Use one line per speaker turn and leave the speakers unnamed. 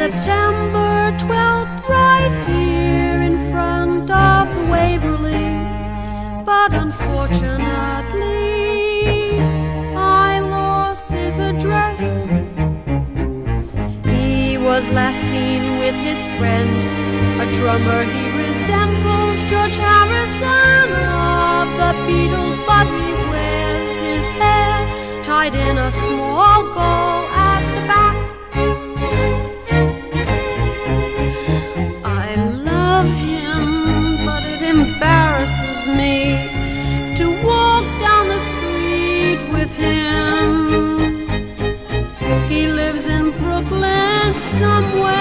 September 12th, right here in front of the Waverly. But unfortunately, I lost his address. He was last seen with his friend, a drummer. He resembles George Harrison of the Beatles, but he wears his hair tied in a small ball